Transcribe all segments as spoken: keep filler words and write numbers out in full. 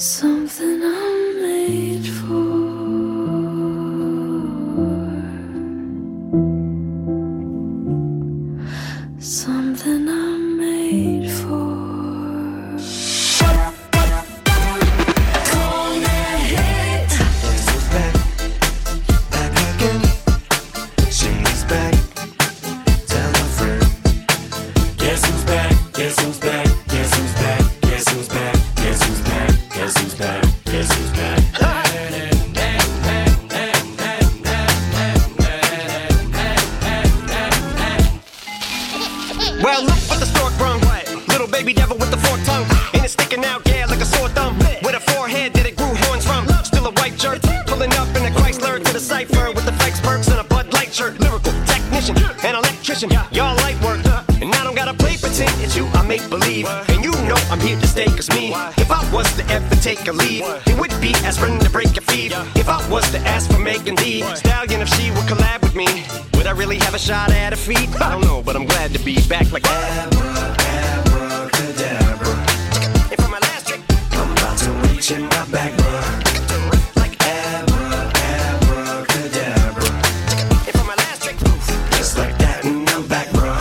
Something I'm made for. Something I'm made for. Well, look what the stork brung. Little baby devil with the forked tongue. And it's sticking out, yeah, like a sore thumb. With a forehead that it grew horns from. Still a white shirt, pulling up in a Chrysler to the cipher with the fake perks and a Bud Light shirt. Lyrical technician, an electrician, y'all light work. And I don't gotta play pretend, it's you I make believe. And you know I'm here to stay, cause me, if I was to ever take a lead, it would be aspirin to break your feet. If I was to ask for Megan Thee Stallion, if she would collab with me, would I really have a shot at her feet? I don't know, but I'm glad to be back like Abra, abracadabra. And for my last trick, I'm about to reach in my back, bruh. Like Abra, abracadabra. And for my last trick, just like that, and I'm back, bruh.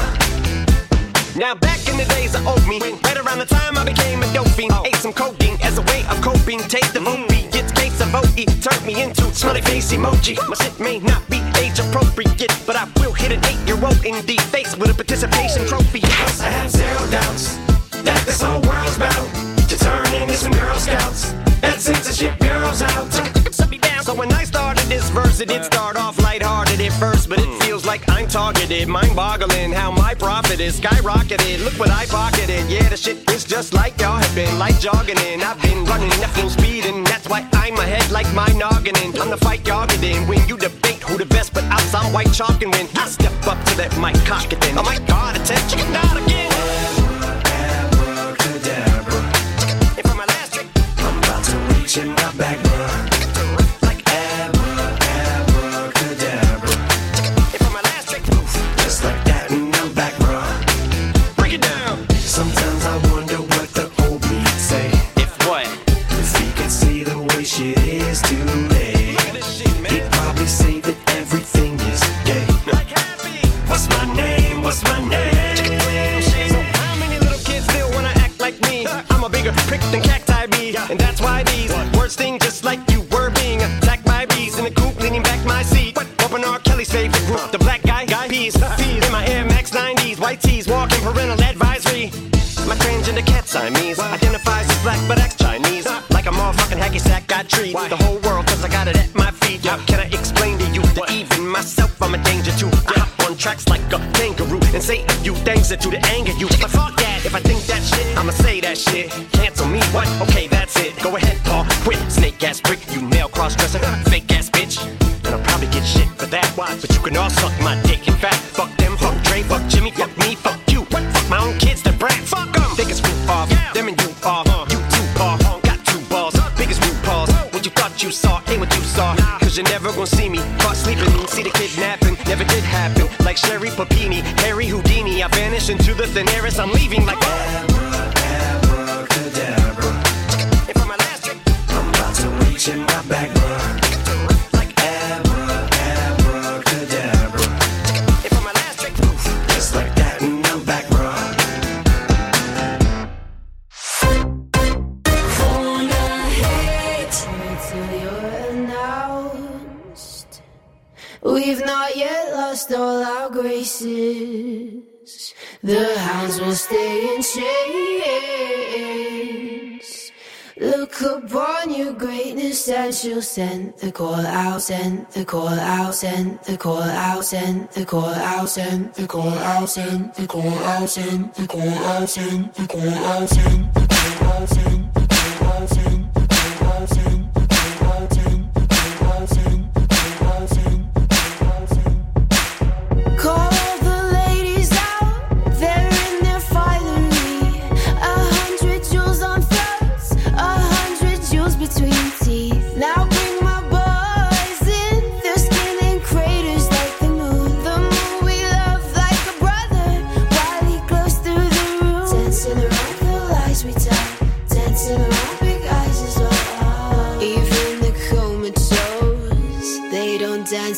Now back in the days of old me, right around the time I became a dope fiend, ate some codeine as a way of coping. Taste of opiates, case of O E turned me into smiley face emoji. My shit may not be age appropriate, but I will hit an eight-year-old in the face with a participation trophy. Because I have zero doubts that this whole world's bound to turn into some Girl Scouts. That censorship bureau's out. So when I started this verse, it did start off lighthearted at first, but it feels like I'm targeted. Mind-boggling how my profit is skyrocketed. Look what I pocketed. Yeah, the shit is just like y'all have been, like jogging in. I've been running at full speed, and that's why I'm ahead like my noggin in. I'm the fight y'all get in when you debate who the best, but outs I'm white chalking when I step up to that mic, cock it then. Oh my God, attempt chicken out again. Abracadabra. And for my last trick, I'm about to reach in my back, bruh. Sometimes I wonder what the old me say. If what? If he could see the way shit is today, he'd probably say that everything is gay. What's my name? What's my name? So how many little kids still wanna act like me? I'm a bigger prick than cacti bee, and that's why these words sting just like you were being attacked by bees in the coop, leaning back my seat. Open R. Kelly's favorite group, the black guy, guy peas, peas in my Air Max nineties, white tees, walking parental advisory. My transgender cat Siamese identifies as black but acts Chinese. Like a motherfucking hacky sack, got treat the whole world cause I got it at my feet. How can I explain to you that even myself I'm a danger to? I hop on tracks like a kangaroo and say a few things that do to anger you. But fuck that, if I think that shit, I'ma say that shit. Cancel me, what? Okay, that's it. Go ahead, Paul, quit. Snake ass prick, you male cross-dresser, fake ass bitch. And I'll probably get shit for that. But you can all suck my dick. In fact, fuck them, fuck Dre, fuck Jimmy, fuck me, fuck you. Fuck my own kids, the brats. Fuck them. Think it's roof off, them and you off. You two paw, got two balls, biggest root paws. What you thought you saw ain't what you saw. Cause you're never gonna see me caught sleeping. See the kidnapping, never did happen. Like Sherry Papini, Harry Houdini. I vanish into the thin air as I'm leaving like Abra, abracadabra. And for my last trick, I'm about to reach in my back, bruh. We've not yet lost all our graces. The hounds will stay in chains. Look upon your greatness and she'll send the call out, send the call out, send the call out, send the call out, send the call out, send the call out, send the call out, send the call out, send the call out, send the call out, send the call out, send the call out, send the call out, send. Call the ladies out, they're in their finery. A hundred jewels on throats, a hundred jewels between teeth. Now bring my boys in, their skin in craters like the moon. The moon we love like a brother, while he glows through the room. Dancing around the lies we tell, dancing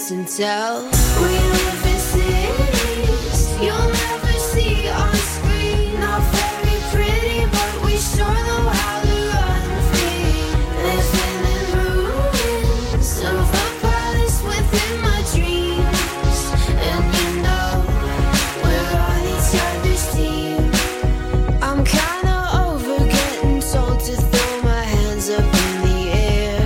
and tell. We live in cities you'll never see on screen. Not very pretty, but we sure know how to run free. Living in ruins of a palace within my dreams. And you know we're on each other's team. I'm kinda over getting told to throw my hands up in the air.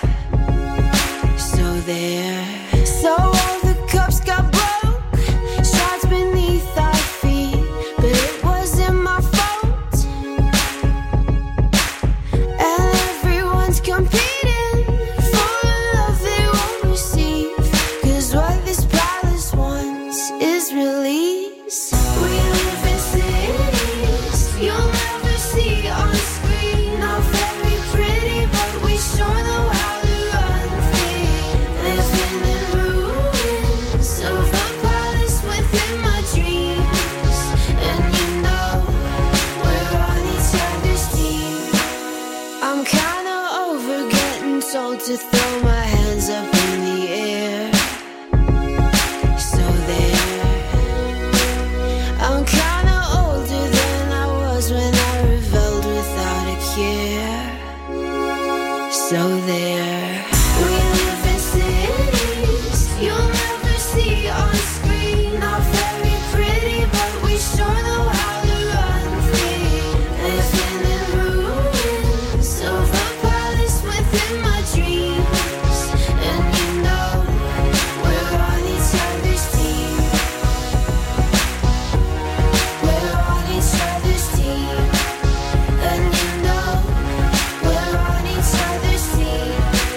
So there. So all the cups got broke, shards beneath our feet, but it wasn't my fault. And everyone's competing for a love they won't receive, 'cause what this palace wants is release. We live in cities you'll never see on screen. Not very pretty, but we sure know how to run free. Living in ruins of a palace within my dreams. And you know we're on each other's team. I'm kinda over getting told to throw my hands up in the air. So there. I'm kinda older than I was when I rebelled without a care. So there. We live in cities you'll never see on screen. Not very pretty, but we sure know how to run free. Living in ruins of a palace within my dreams. And you know we're on each other's team. We're on each other's team. And you know we're on each other's team.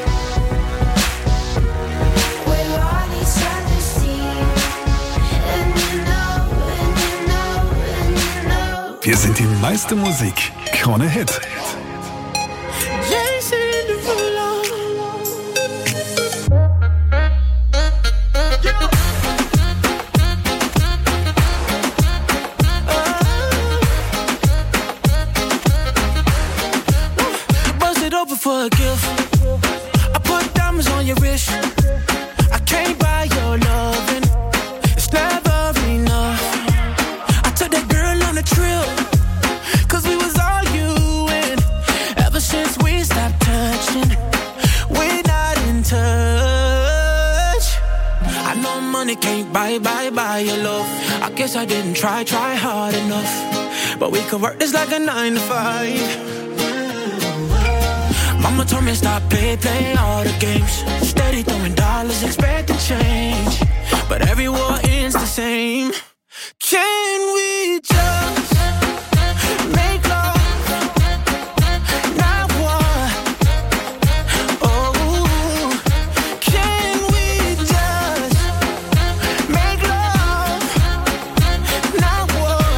We're on each other's team. And you know, and you know, and you know. Wir sind die meiste Musik. Krone Hit. Jason Derulo. Bust it open for a gift. I put diamonds on your wrist. I can't buy your loving. It's never enough. I took that girl on a trip, 'cause we was arguing. Ever since we stopped touching, we're not in touch. I know money can't buy, buy, buy your love. I guess I didn't try, try hard enough. But we could work this like a nine to five. Mama told me stop, play, play all the games. Steady throwing dollars, expecting change. But every war ends the same. Can we just make love, not war? Oh, can we just make love, not war?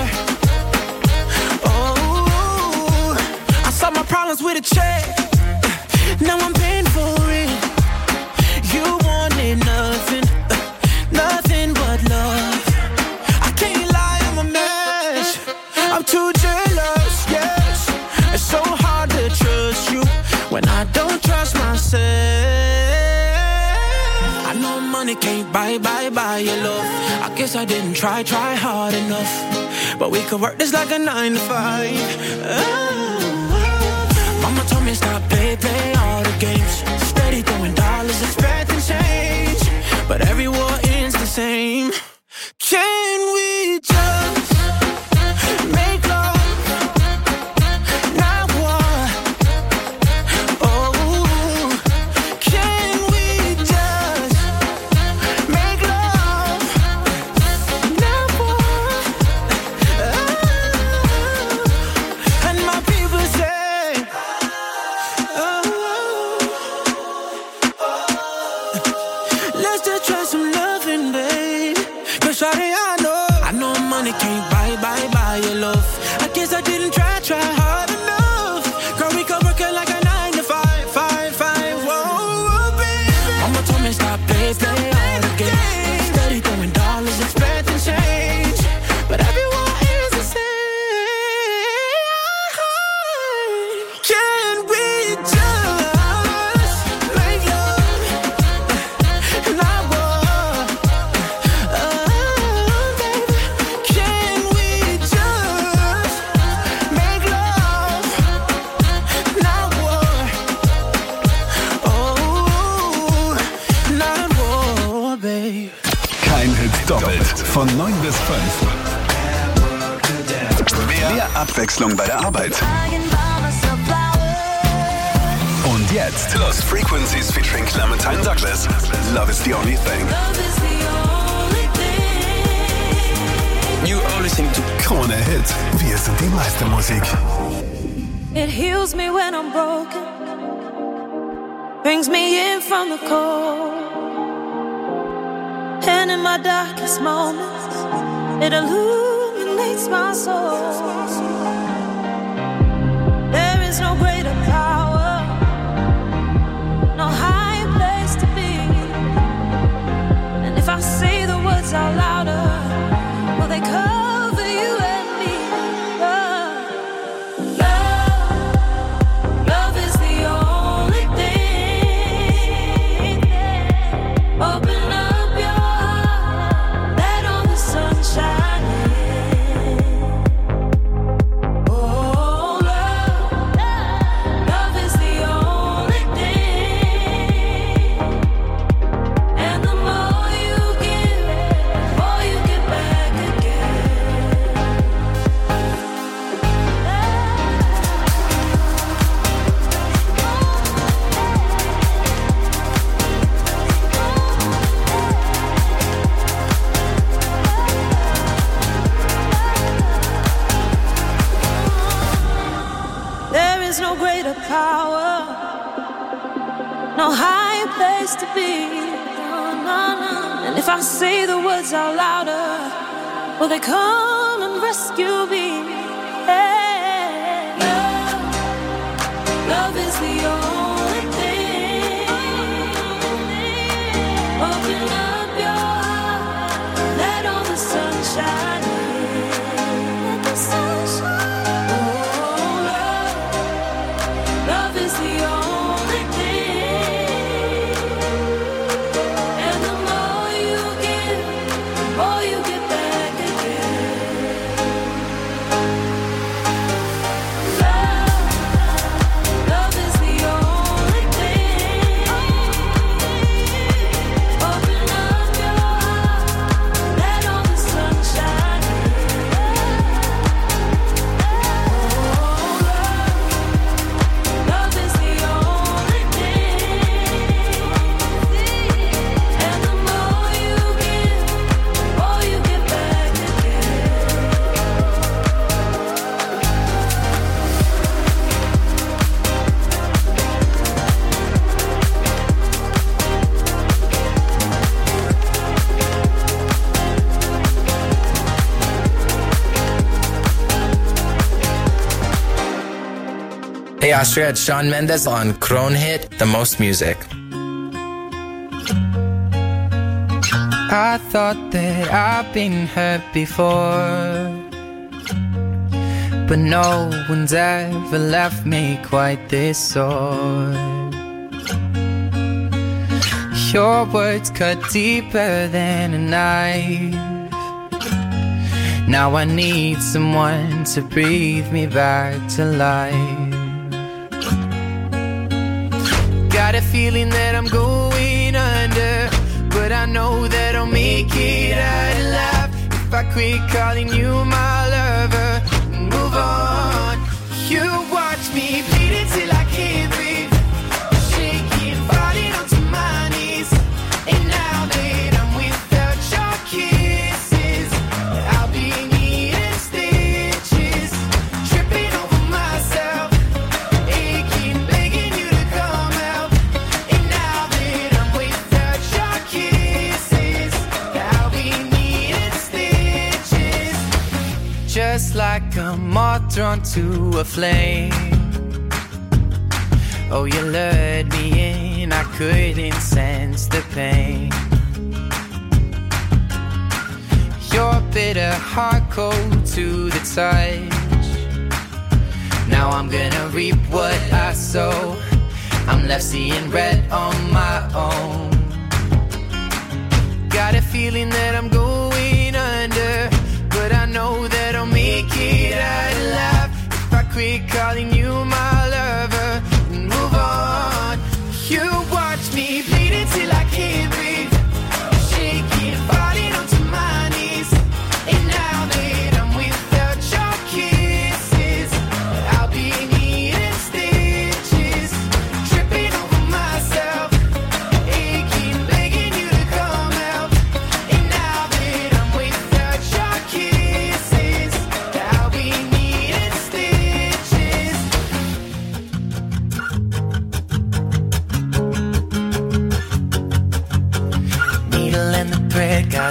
Oh, I solved my problems with a check. Now I'm paying for it. You wanted nothing, nothing but love. I can't lie, I'm a mess. I'm too jealous, yes. It's so hard to trust you when I don't trust myself. I know money can't buy, buy, buy your love. I guess I didn't try, try hard enough. But we could work this like a nine to five. Oh. Mama told me stop, play, play all the games. Steady throwing dollars, expecting change. But every war ends the same. Can we just make love, not war? Oh, can we just make love, not war? Oh, and my people say, oh, let's just try some loving, babe. 'Cause shawty, I know, I know money can't buy, buy, buy your love. I guess I didn't try, try hard enough. Girl, we could work it like a nine to five, five, five. Whoa, baby. Mama told me stop, play, play all the games. Steady throwing dollars, expecting change. But everyone is the same. Can we just make love, not war? von neun bis fünf. Mehr, mehr Abwechslung bei der Arbeit. Und jetzt Lost Frequencies featuring Clementine Douglas. Love is the only thing. You are listening to Krone Hit. Wir sind die Meistermusik. It heals me when I'm broken. Brings me in from the cold. And in my darkest moments, it illuminates my soul. There is no greater power, no higher place to be. And if I say the words out louder, will they cover you and me? Love, love, love is the only thing. Open up your heart, let all the sun shine in. Oh, love, love is the only thing. And the more you give, the more you get back again. There is no greater power, no higher place to be. No, no, no. And if I say the words out louder, will they come and rescue me? Hey, love, love is the only thing. Open up your heart, let all the sun shine in. Let the sun shine. Oh, love, love is the only thing. And the more you give, the more you get back again. Love, love is the only thing. Open up your heart, let all the sun shine in. Oh, love, love is the only thing. And the more you give, the more you get back again. Hey Austria, it's Shawn Mendes on Krone Hit, the most music. I thought that I've been hurt before, but no one's ever left me quite this sore. Your words cut deeper than a knife. Now I need someone to breathe me back to life. Got a feeling that I'm going under, but I know that I'll make it out alive if I quit calling you my lover and move on. You watch me bleeding till I can't breathe, shaking, falling onto my knees. And now that I'm without your kisses, I'll be needing stitches, tripping over myself, aching, begging you to come out. And now that I'm without your kisses, I'll be needing stitches, just like a moth drawn to a flame. Oh, you lured me in, I couldn't sense the pain. Your bitter heart cold to the touch. Now I'm gonna reap what I sow. I'm left seeing red on my own. Got a feeling that I'm going under, but I know that I'll make it out alive if I quit calling you my lover and move on. You watch me bleeding till I can't breathe, shaking, falling onto my knees.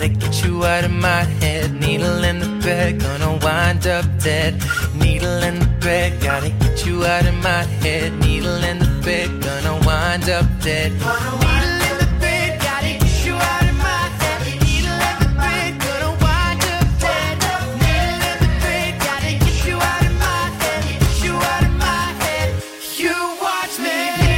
get you out of my head. Needle in the bed, gonna wind up dead. Needle in the bed, gotta get you out of my head. Needle in the bed, gonna wind up dead. Needle in the bed, gotta get you out of my head. Needle in the bed, gonna wind up dead. Needle in the bed, gotta get you out of my head. Get you out of my head. You watch me.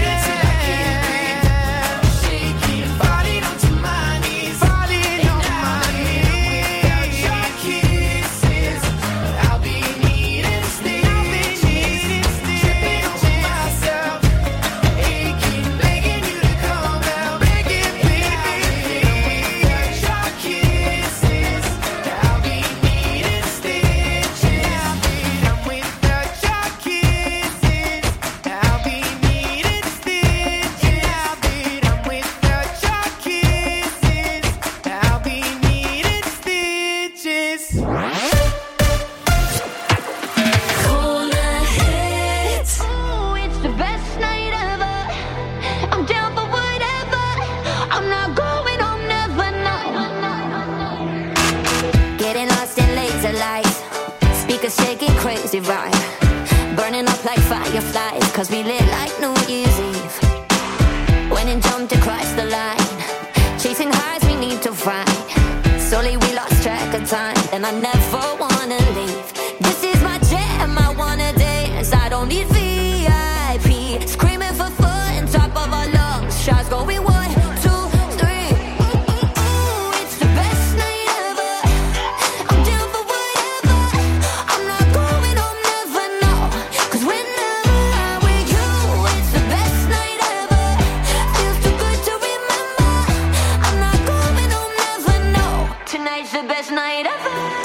Cause we lit like New Year's Eve. Went and jumped across the line. Chasing highs we need to find. Slowly we lost track of time. And I never wanna leave. This is my jam, I wanna dance. I don't need V I P. Screaming for fun, top of our lungs. Shots going one, two, three. Ooh, it's the best night ever. I'm down for whatever. I'm not going home, never know. Cause whenever I'm with you, it's the best night ever. Feels too good to remember. I'm not going home, never know. Tonight's the best night ever.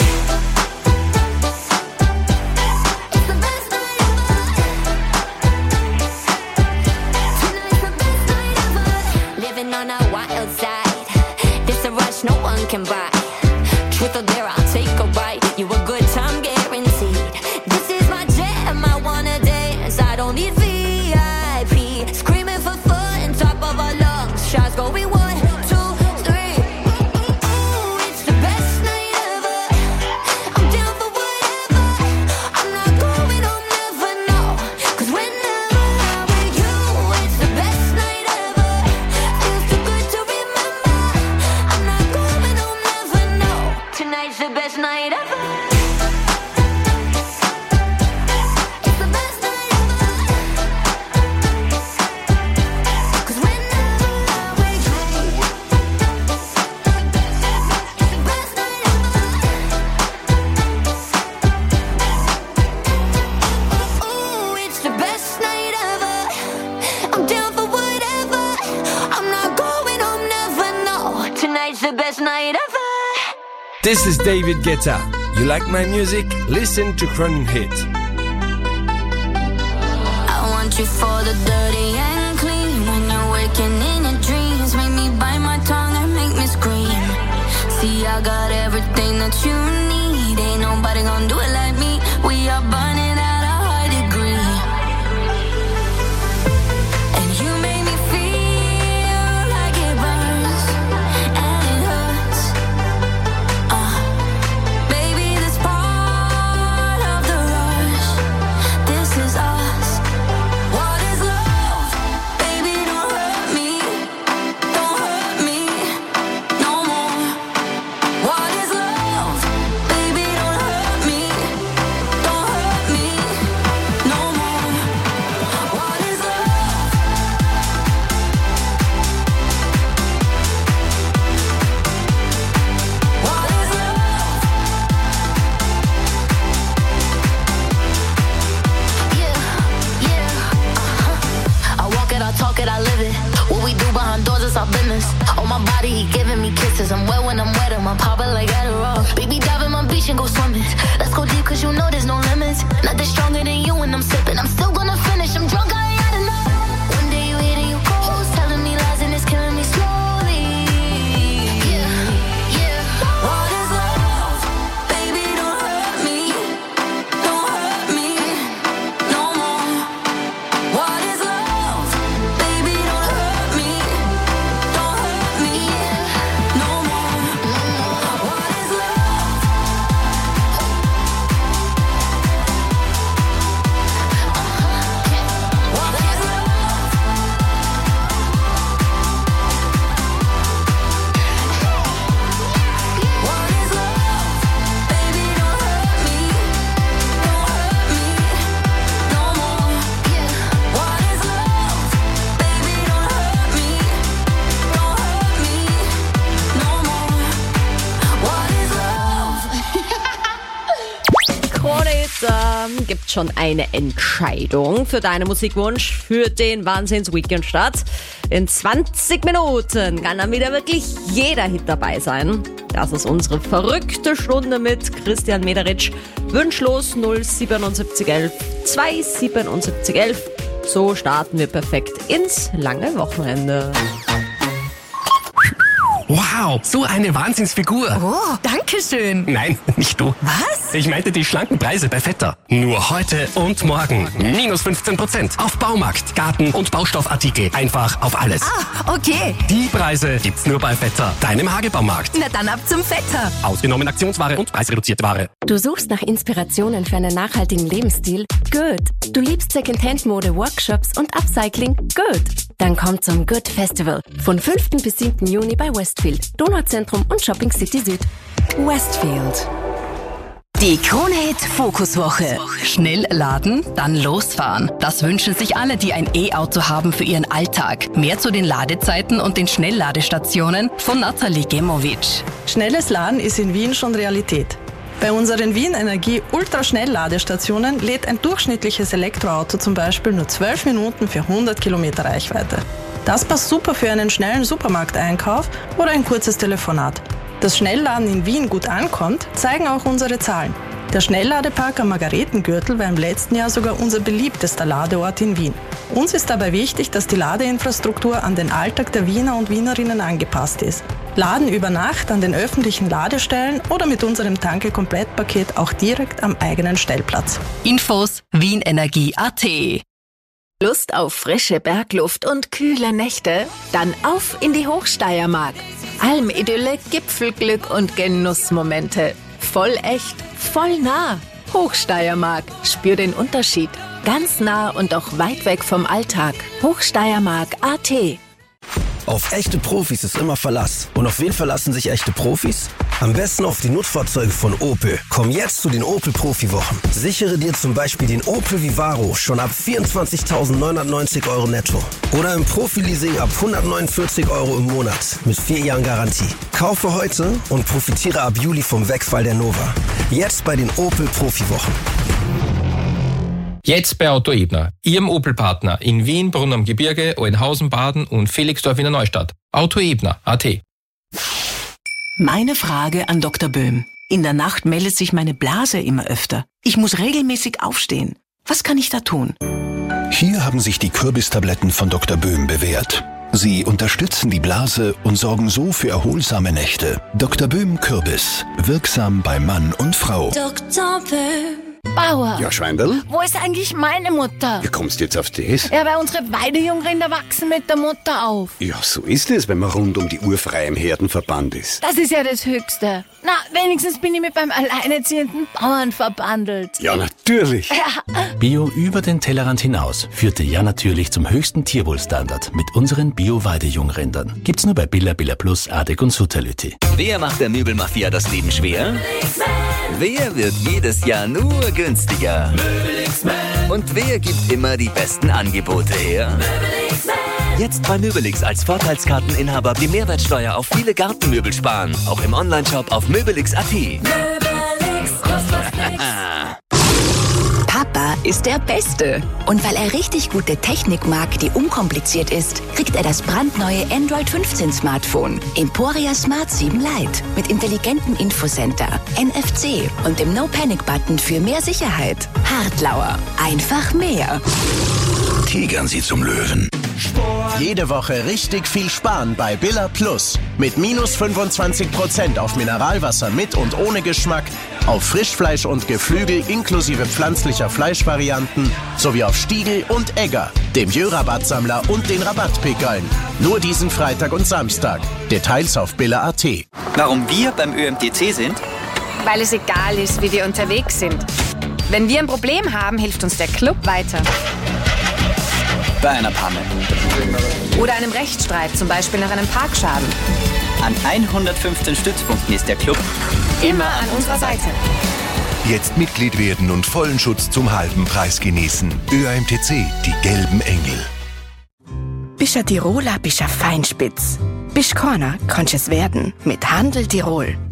On our wild side, this a rush no one can buy. Truth or dare, I'll take a bite. You a good time guaranteed. This is my jam, I wanna dance. I don't need V I P. Screaming for fun, top of our lungs. Shots going one, two, three. Ooh, it's the best night ever. I'm down for whatever. I'm not going home, never know. Cause whenever I'm with you, it's the best night ever. Tonight's the best night ever. It's the best night ever. Cause whenever I'm with you, it's the best night ever. Ooh, it's the best night ever. I'm down for whatever. I'm not going home, never know. Tonight's the best night ever. This is David Guetta. You like my music? Listen to Cronin Hit. I want you for the dirty and clean. When you're waking in your dreams, make me bite my tongue and make me scream. See, I got everything that you need. Ain't nobody gonna do it like me. We are burning at a high degree. And you make me feel like it burns and it hurts. Baby, this part of the rush, this is us. What is love? Baby, don't hurt me. Don't hurt me no more. What is love? Baby, don't hurt me. Don't hurt me no more. What is love? What is love? Yeah, yeah, uh-huh. I walk it, I talk it, I live it. What we do behind doors is our business. On my body, he giving me kisses. I'm wet when I'm wet, I'm popping like Adderall. Baby, dive in my beach and go swimming. Let's go deep, cause you know there's no limits. Nothing stronger than you when I'm sipping. I'm still gonna finish, I'm drunk, I ain't had enough. One day you hit and you close, telling me lies and it's killing me slowly. Yeah, yeah. What is love? Baby, don't hurt me. Don't hurt me no more. What is love? Baby, don't hurt me. Don't hurt me no more. schon eine Entscheidung für deinen Musikwunsch für den Wahnsinns-Weekend-Start. In zwanzig Minuten kann dann wieder wirklich jeder Hit dabei sein. Das ist unsere verrückte Stunde mit Christian Mederitsch. Wünschlos null siebenundsiebzig elf zwei siebenundsiebzig elf. So starten wir perfekt ins lange Wochenende. Wow, so eine Wahnsinnsfigur. Oh, danke schön. Nein, nicht du. Was? Ich meinte die schlanken Preise bei Vetter. Nur heute und morgen. Minus fünfzehn Prozent auf Baumarkt, Garten- und Baustoffartikel. Einfach auf alles. Ah, okay. Die Preise gibt's nur bei Vetter, deinem Hagebaumarkt. Na dann ab zum Vetter. Ausgenommen Aktionsware und preisreduzierte Ware. Du suchst nach Inspirationen für einen nachhaltigen Lebensstil? Good. Du liebst Secondhand-Mode, Workshops und Upcycling? Good. Dann komm zum Good Festival. Von fünften bis siebten Juni bei Westfield, Donauzentrum und Shopping City Süd. Westfield. Die Krone-Hit Fokuswoche. Schnell laden, dann losfahren. Das wünschen sich alle, die ein E-Auto haben für ihren Alltag. Mehr zu den Ladezeiten und den Schnellladestationen von Nathalie Gemovic. Schnelles Laden ist in Wien schon Realität. Bei unseren Wien Energie Ultraschnellladestationen lädt ein durchschnittliches Elektroauto zum Beispiel nur zwölf Minuten für hundert Kilometer Reichweite. Das passt super für einen schnellen Supermarkteinkauf oder ein kurzes Telefonat. Dass Schnellladen in Wien gut ankommt, zeigen auch unsere Zahlen. Der Schnellladepark am Margaretengürtel war im letzten Jahr sogar unser beliebtester Ladeort in Wien. Uns ist dabei wichtig, dass die Ladeinfrastruktur an den Alltag der Wiener und Wienerinnen angepasst ist. Laden über Nacht an den öffentlichen Ladestellen oder mit unserem Tanke-Komplettpaket auch direkt am eigenen Stellplatz. Infos Wienenergie Punkt at. Lust auf frische Bergluft und kühle Nächte? Dann auf in die Hochsteiermark. Almidylle, Gipfelglück und Genussmomente. Voll echt, voll nah. Hochsteiermark. Spür den Unterschied. Ganz nah und auch weit weg vom Alltag. Hochsteiermark Punkt at. Auf echte Profis ist immer Verlass. Und auf wen verlassen sich echte Profis? Am besten auf die Nutzfahrzeuge von Opel. Komm jetzt zu den Opel Profi-Wochen. Sichere dir zum Beispiel den Opel Vivaro schon ab vierundzwanzigtausendneunhundertneunzig Euro netto. Oder im Profi-Leasing ab hundertneunundvierzig Euro im Monat mit vier Jahren Garantie. Kaufe heute und profitiere ab Juli vom Wegfall der Nova. Jetzt bei den Opel Profi-Wochen. Jetzt bei Auto Ebner, Ihrem Opel-Partner in Wien, Brunn am Gebirge, Oeynhausen, Baden und Felixdorf in der Neustadt. Auto Ebner Punkt at. Meine Frage an Doktor Böhm. In der Nacht meldet sich meine Blase immer öfter. Ich muss regelmäßig aufstehen. Was kann ich da tun? Hier haben sich die Kürbistabletten von Doktor Böhm bewährt. Sie unterstützen die Blase und sorgen so für erholsame Nächte. Doktor Böhm Kürbis. Wirksam bei Mann und Frau. Doktor Böhm. Bauer. Ja, Schweindl? Wo ist eigentlich meine Mutter? Wie kommst du jetzt auf das? Ja, weil unsere Weidejungrinder wachsen mit der Mutter auf. Ja, so ist es, wenn man rund um die Uhr frei im Herdenverband ist. Das ist ja das Höchste. Na, wenigstens bin ich mit beim alleinerziehenden Bauern verbandelt. Ja, natürlich. Ja. Bio über den Tellerrand hinaus führte ja natürlich zum höchsten Tierwohlstandard mit unseren Bio-Weidejungrindern. Gibt's nur bei Billa, Billa Plus, Adek und Sutalüti. Wer macht der Möbelmafia das Leben schwer? Wer wird jedes Jahr nur günstiger? Und wer gibt immer die besten Angebote her? Jetzt bei Möbelix als Vorteilskarteninhaber die Mehrwertsteuer auf viele Gartenmöbel sparen. Auch im Onlineshop auf möbelix Punkt at. Papa ist der Beste. Und weil er richtig gute Technik mag, die unkompliziert ist, kriegt er das brandneue Android fünfzehn Smartphone Emporia Smart sieben Lite mit intelligentem Infocenter, N F C und dem No-Panic-Button für mehr Sicherheit. Hartlauer. Einfach mehr. Tigern Sie zum Löwen. Jede Woche richtig viel sparen bei Billa Plus. Mit minus fünfundzwanzig Prozent auf Mineralwasser mit und ohne Geschmack, auf Frischfleisch und Geflügel inklusive pflanzlicher Fleischvarianten sowie auf Stiegel und Egger, dem Jö-Rabattsammler und den Rabattpickeln. Nur diesen Freitag und Samstag. Details auf Billa Punkt at. Warum wir beim Ö M T C sind? Weil es egal ist, wie wir unterwegs sind. Wenn wir ein Problem haben, hilft uns der Club weiter. Bei einer Panne. Oder einem Rechtsstreit, zum Beispiel nach einem Parkschaden. An hundertfünfzehn Stützpunkten ist der Club immer an unserer Seite. Jetzt Mitglied werden und vollen Schutz zum halben Preis genießen. Ö M T C, die gelben Engel. Bist ein Tiroler, bist ein Feinspitz. Bist keiner, kannst es werden mit Handel Tirol.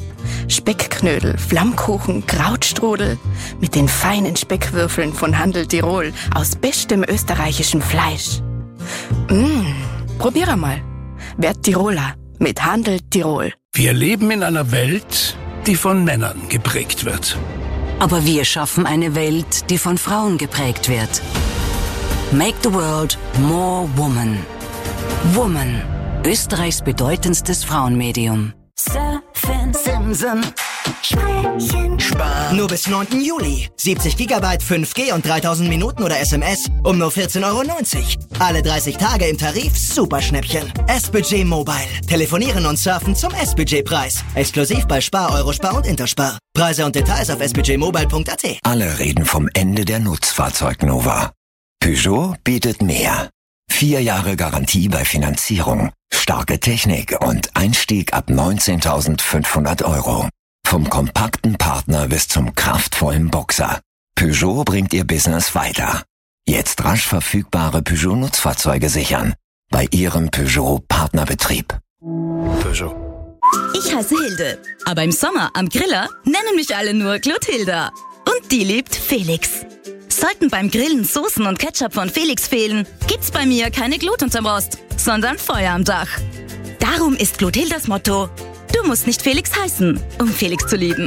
Speckknödel, Flammkuchen, Krautstrudel mit den feinen Speckwürfeln von Handel Tirol aus bestem österreichischem Fleisch. Mmh, probier einmal. Werd Tiroler mit Handel Tirol. Wir leben in einer Welt, die von Männern geprägt wird. Aber wir schaffen eine Welt, die von Frauen geprägt wird. Make the world more woman. Woman, Österreichs bedeutendstes Frauenmedium. Surfen, Simsen, Sprechen, Sparen. Nur bis neunten Juli. siebzig Gigabyte fünf G und dreitausend Minuten oder S M S um nur vierzehn Euro neunzig. Alle dreißig Tage im Tarif Superschnäppchen. S-Budget Mobile. Telefonieren und surfen zum S-Budget-Preis. Exklusiv bei Spar, Eurospar und Interspar. Preise und Details auf s budget mobile punkt a t. Alle reden vom Ende der Nutzfahrzeugnova. Peugeot bietet mehr. Vier Jahre Garantie bei Finanzierung, starke Technik und Einstieg ab neunzehntausendfünfhundert Euro. Vom kompakten Partner bis zum kraftvollen Boxer. Peugeot bringt Ihr Business weiter. Jetzt rasch verfügbare Peugeot-Nutzfahrzeuge sichern. Bei Ihrem Peugeot-Partnerbetrieb. Peugeot. Ich heiße Hilde, aber im Sommer am Griller nennen mich alle nur Gluthilda. Und die liebt Felix. Sollten beim Grillen Soßen und Ketchup von Felix fehlen, gibt's bei mir keine Glut unterm Rost, sondern Feuer am Dach. Darum ist Gluthildas Motto: Du musst nicht Felix heißen, um Felix zu lieben.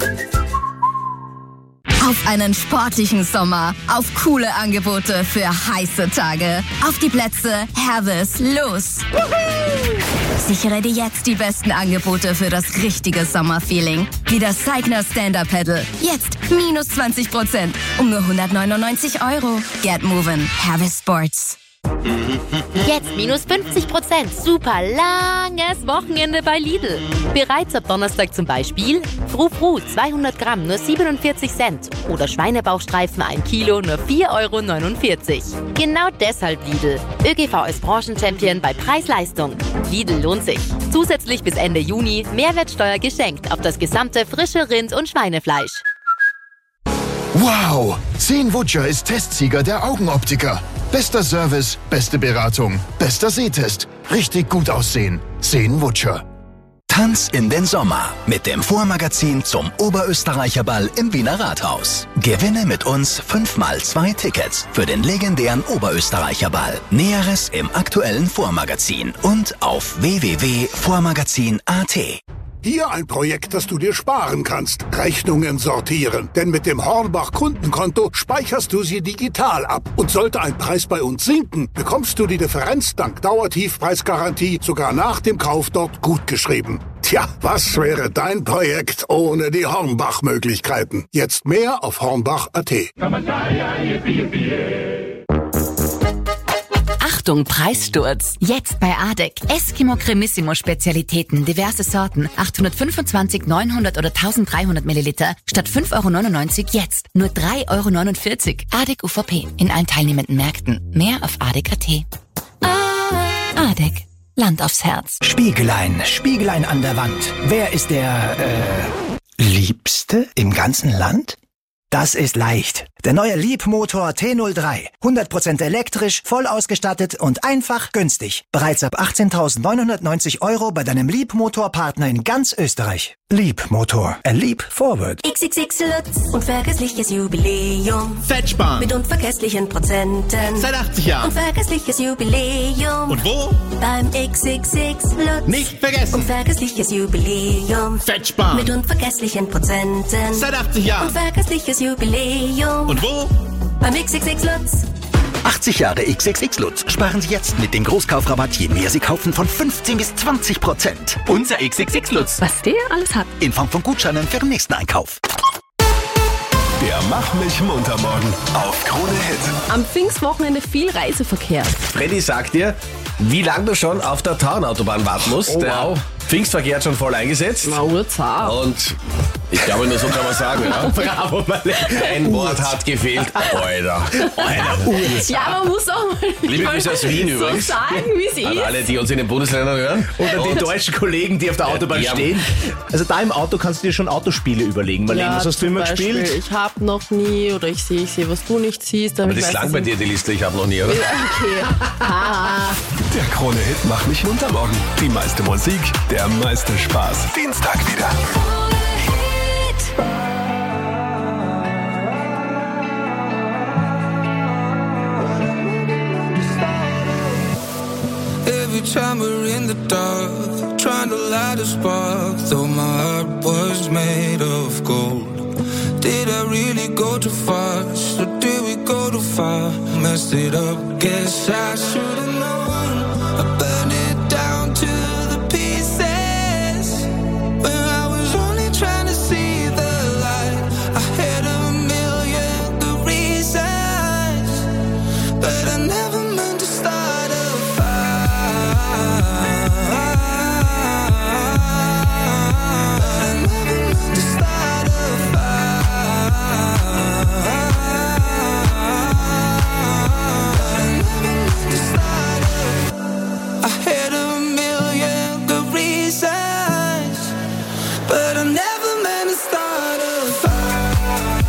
Auf einen sportlichen Sommer, auf coole Angebote für heiße Tage. Auf die Plätze, Herves, los! Sichere dir jetzt die besten Angebote für das richtige Sommerfeeling. Wie das Seigner Stand-Up Paddle. Jetzt minus zwanzig Prozent um nur hundertneunundneunzig Euro. Get moving, Herves Sports. Jetzt minus fünfzig Prozent. Super langes Wochenende bei Lidl. Bereits ab Donnerstag zum Beispiel Frou-Frou zweihundert Gramm nur siebenundvierzig Cent oder Schweinebauchstreifen ein Kilo nur vier Euro neunundvierzig. Genau deshalb Lidl. ÖGV als Branchenchampion bei Preis-Leistung. Lidl lohnt sich. Zusätzlich bis Ende Juni Mehrwertsteuer geschenkt auf das gesamte frische Rind- und Schweinefleisch. Wow! Seenwutscher ist Testsieger der Augenoptiker. Bester Service, beste Beratung, bester Sehtest. Richtig gut aussehen. Seenwutscher. Tanz in den Sommer mit dem Vormagazin zum Oberösterreicher Ball im Wiener Rathaus. Gewinne mit uns fünfmal zwei Tickets für den legendären Oberösterreicher Ball. Näheres im aktuellen Vormagazin und auf w w w punkt vormagazin punkt a t. Hier ein Projekt, das du dir sparen kannst. Rechnungen sortieren. Denn mit dem Hornbach Kundenkonto speicherst du sie digital ab. Und sollte ein Preis bei uns sinken, bekommst du die Differenz dank Dauertiefpreisgarantie sogar nach dem Kauf dort gutgeschrieben. Tja, was wäre dein Projekt ohne die Hornbach-Möglichkeiten? Jetzt mehr auf hornbach punkt a t. Achtung, Preissturz. Jetzt bei Adek. Eskimo Cremissimo Spezialitäten, diverse Sorten. achthundertfünfundzwanzig, neunhundert oder dreizehnhundert Milliliter. Statt fünf Euro neunundneunzig jetzt nur drei Euro neunundvierzig. Adek U V P. In allen teilnehmenden Märkten. Mehr auf adek punkt a t. Adek. Land aufs Herz. Spiegelein, Spiegelein an der Wand. Wer ist der, äh, Liebste im ganzen Land? Das ist leicht. Der neue Liebmotor T null drei. hundert Prozent elektrisch, voll ausgestattet und einfach günstig. Bereits ab achtzehntausendneunhundertneunzig Euro bei deinem Liebmotorpartner in ganz Österreich. Liebmotor. A leap forward. X X X Lutz. Unvergessliches Jubiläum. Fettsparen. Mit unvergesslichen Prozenten. Seit achtzig Jahren. Unvergessliches Jubiläum. Und wo? Beim X X X Lutz. Nicht vergessen. Unvergessliches Jubiläum. Fettsparen. Mit unvergesslichen Prozenten. Seit achtzig Jahren. Unvergessliches Jubiläum. Und wo? Beim X X X Lutz. achtzig Jahre X X X Lutz. Sparen Sie jetzt mit dem Großkaufrabatt, je mehr Sie kaufen, von fünfzehn bis zwanzig Prozent. Unser X X X Lutz. Was der alles hat. In Form von Gutscheinen für den nächsten Einkauf. Der Mach mich munter morgen auf Krone Hit. Am Pfingstwochenende viel Reiseverkehr. Freddy sagt dir, wie lange du schon auf der Tauernautobahn warten musst. Oh, der wow. Pfingstverkehr hat schon voll eingesetzt. Na, urzart. Und ich glaube, nur so kann man sagen, ja. Bravo, Marlene. Ein Wort hat gefehlt. Alter. Alter. Urzart. Ja, man muss auch mal Liebe Grüße aus Wien so übrigens. sagen, wie es An ist. alle, die uns in den Bundesländern hören. Und an die Und deutschen Kollegen, die auf der Autobahn die haben- stehen. Also da im Auto kannst du dir schon Autospiele überlegen. Marlene, Ja, was hast du zum immer Beispiel, gespielt? Ich habe noch nie oder ich sehe, ich sehe, was du nicht siehst. Aber das ist lang bei dir, die Liste. Ich habe noch nie, oder? Okay. Ah. Der Krone Hit Mach mich munter morgen. Die meiste Musik, der meiste Spaß. Dienstag wieder. time we're in the dark, trying to light a spark, though my heart was made of gold. Did I really go too fast, or did we go too far? Messed it up, guess I should've known. I burned it down to the pieces, when I was only trying to see the light. I had a million good reasons, but I never meant to start a fire. But I never meant to start a I had a million good reasons, but I never meant to start a fire.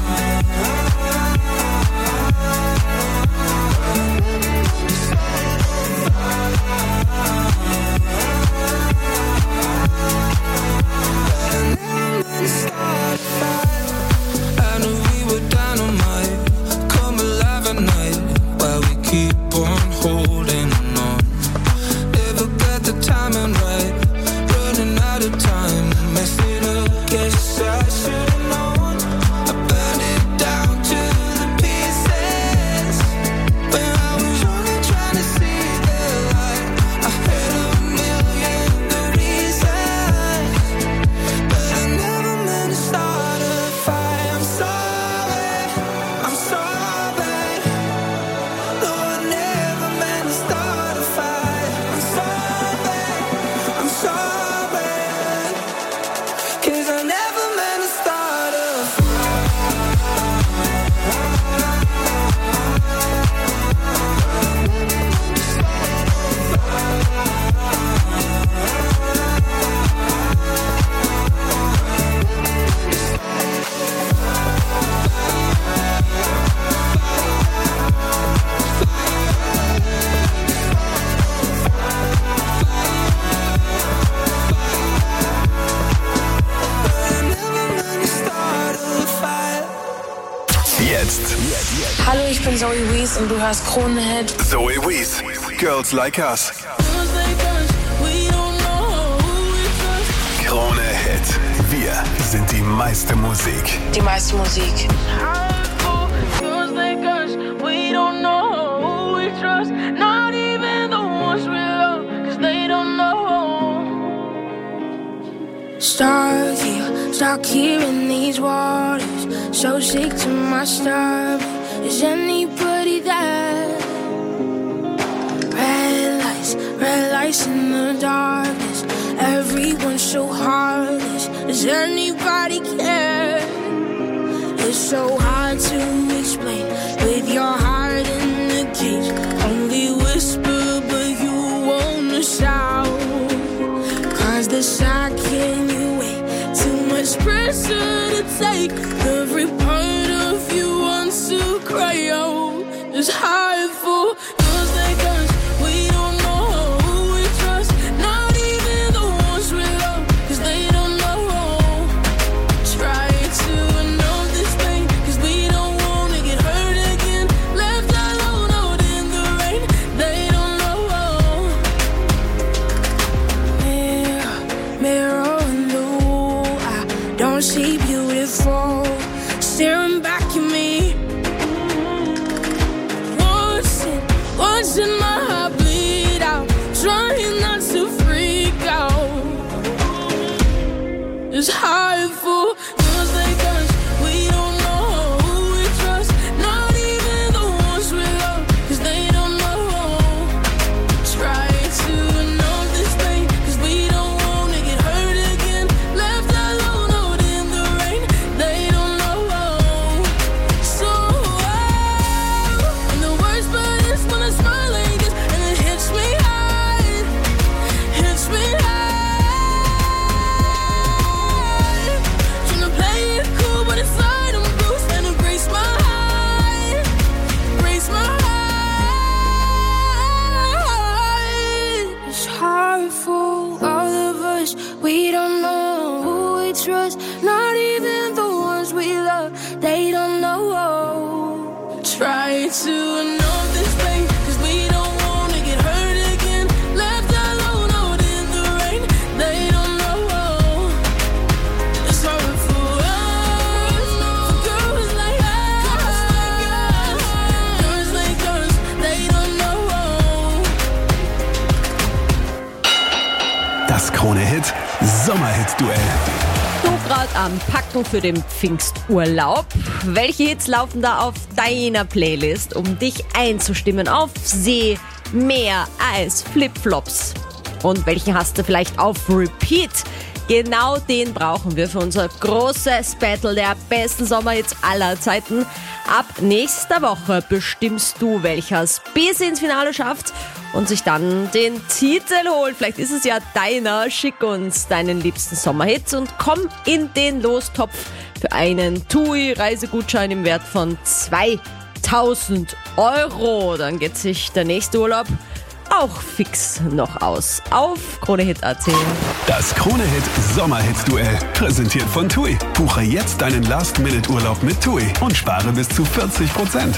I knew we were dynamite, come alive at night, while we keep on holding on. Never got the timing right, running out of time, messed it up, guess I should've known. I burned it down to the pieces, when I was only trying to see the light. I had a million good reasons, but I never meant to start a fight. I'm sorry, I'm sorry, no, I never meant to start a fight. I'm sorry, I'm sorry, 'cause I never meant to start a Jetzt. Hallo, ich bin Zoe Wees und du hörst Kronehit. Zoe Wees, Girls Like Us. Krone Hit. Wir sind die meiste Musik. Die meiste Musik. Stuck here, stuck here in these waters. So sick to my stomach. Is anybody there? Red lights, red lights in the darkness. Everyone's so heartless. Does anybody care? It's so hard to explain with your heart in the cage. Only whisper, but you wanna shout. Cause the shock in you way. Too much pressure to take. Every part of you wants to cry out. It's hard for girls like us. We don't know who we trust. Not even the ones we love. Cause they don't know. Try to know this pain. Cause we don't wanna get hurt again. Left alone out in the rain. They don't know. Mirror, mirror in the wall. I don't see beautiful. Staring back at me. Watching, watching my heart bleed out. Trying not to freak out. It's hard for girls like us. We don't know who we trust. Not even the ones we love. Cause they don't know. Try to know this pain. Cause we don't wanna get hurt again. Left alone out in the rain. Krone-Hit Sommerhit-Duell. Du gerade am Packen für den Pfingsturlaub. Welche Hits laufen da auf deiner Playlist, um dich einzustimmen auf See, Meer, Eis, Flipflops? Und welchen hast du vielleicht auf Repeat? Genau den brauchen wir für unser großes Battle der besten Sommerhits aller Zeiten. Ab nächster Woche bestimmst du, welcher es bis ins Finale schafft und sich dann den Titel holt. Vielleicht ist es ja deiner. Schick uns deinen liebsten Sommerhit und komm in den Lostopf für einen TUI-Reisegutschein im Wert von zweitausend Euro. Dann geht sich der nächste Urlaub auch fix noch aus. Auf Krone-Hit Punkt a t. Das Krone-Hit Sommerhit-Duell. Präsentiert von TUI. Buche jetzt deinen Last-Minute-Urlaub mit TUI und spare bis zu vierzig Prozent.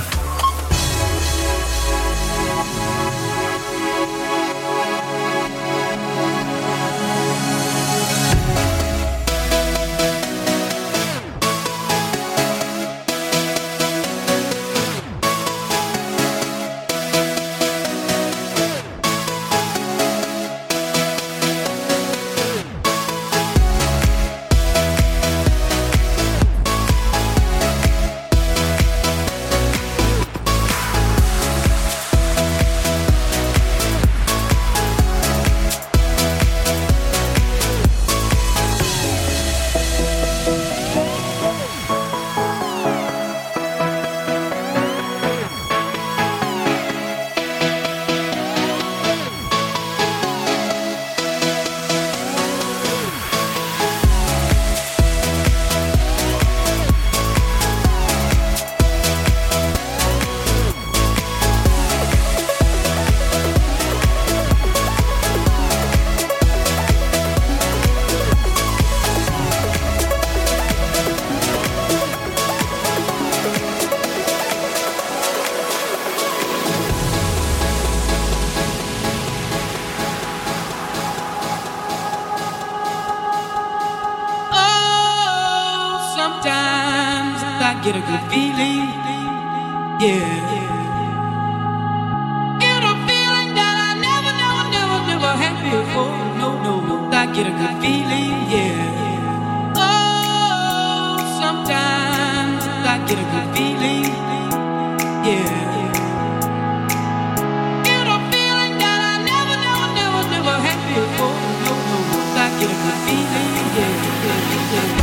Get a good feeling, yeah. Get a feeling that I never, never, never, never had before. No, no, no. I get a good feeling, yeah. Oh, sometimes I get a good feeling, yeah. Get a feeling that I never, never, never, never had before. No, no, no. I get a good feeling, yeah, yeah, yeah.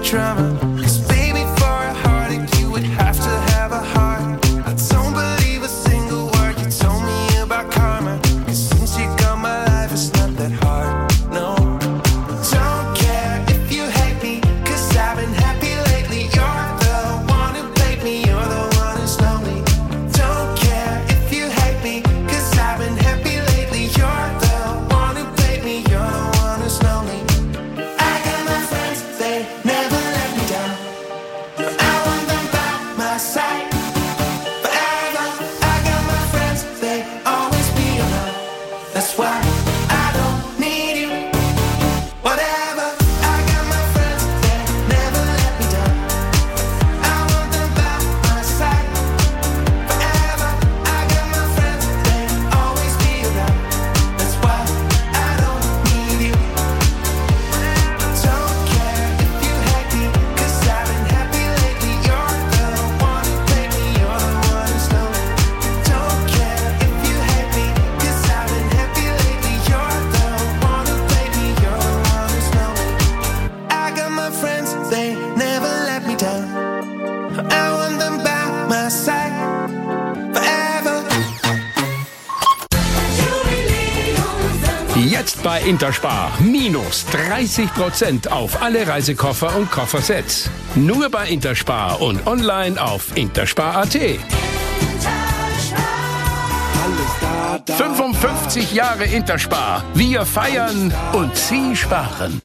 drama. 'Cause baby, for a heartache, you would have to have a heart. I don't believe a single word you told me about karma. 'Cause since you got my life, it's not that hard, no. Don't care if you hate me, 'cause I've been happy lately. You're the one who played me, you're the one who's lonely. Don't care if you hate me, 'cause I've been happy lately. You're the one who played me, you're the one who's lonely. I got my friends, they never let me down. No, I want them by my side forever. I got my friends, they always be around. That's why I don't need you. Whatever, I got my friends, they never let me down. I want them by my side forever. I got my friends, they always be around. That's why I don't need you. Don't care if you hate me, 'cause I've been happy lately. You're the one who played me, you're the one who's lonely. Don't care if you hate me, 'cause I've been happy lately. You're the one who played me, you're the one who's lonely. I got my friends, they never let me down. I want them by my side forever. Jetzt bei Interspar. Minus dreißig Prozent auf alle Reisekoffer und Koffersets. Nur bei Interspar und online auf interspar punkt at. fünfundfünfzig Jahre Interspar. Wir feiern und Sie sparen.